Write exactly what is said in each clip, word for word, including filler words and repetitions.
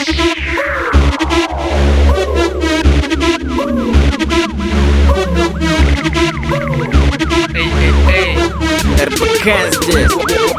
эр бэ ка здесь.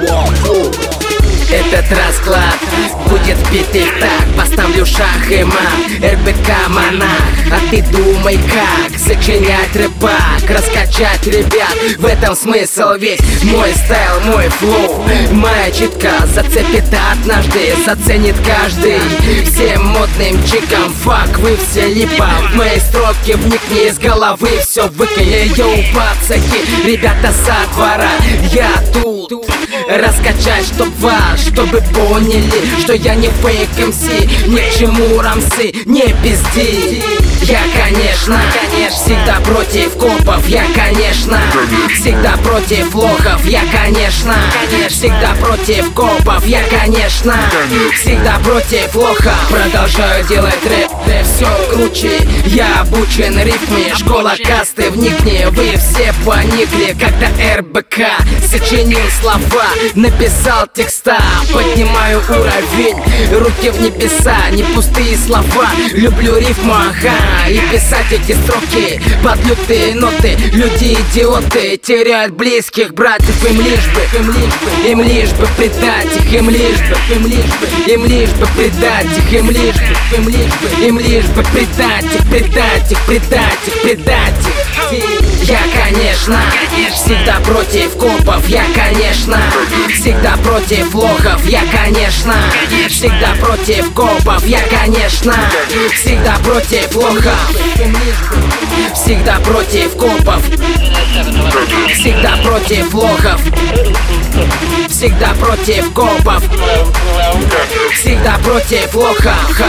Этот расклад будет битый так. Поставлю шах и мат, эр бэ ка монах. А ты думай как сочинять рэпак, раскачать ребят. В этом смысл весь. Мой стайл, мой флоу, моя читка зацепит однажды, заценит каждый. Всем модным чикам фак, вы все липа. В мои строки вникни из головы, все выкини. Йоу, пацаки, ребята со двора, я тут. Раскачать, чтоб вас, чтобы поняли, что я не фейк эм си, ни к чему рамсы, не пизди. Я, конечно, конечно, всегда против копов. Я, конечно, всегда против лохов. Я, конечно, всегда против копов. Я, конечно, всегда против лохов. Продолжаю делать рэп, рэп все круче. Я обучен рифме, школа касты, вникни. Вы все поникли, когда эр бэ ка сочинил слова, написал текста. Поднимаю уровень, руки в небеса, не пустые слова. Люблю рифму, ага, и писать эти строки под лютые ноты. Люди идиоты теряют близких братьев. Им лишь бы, им лишь бы, им лишь бы предать их. Им лишь бы, им лишь бы, им лишь бы предать их. Им лишь бы, им лишь бы, им лишь бы предать их, предать их, предать их, предать их. Я, конечно, всегда против копов. Я, конечно, всегда против лохов. Я, конечно, всегда против копов. Я, конечно, всегда против лохов. Всегда против копов. Всегда против лохов. Всегда против копов. Всегда против лохов.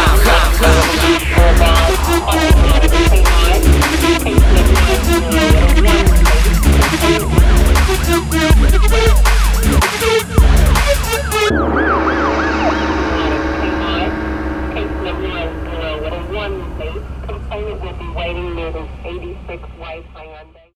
Complainant will be waiting near the eighty-six white Hyundai.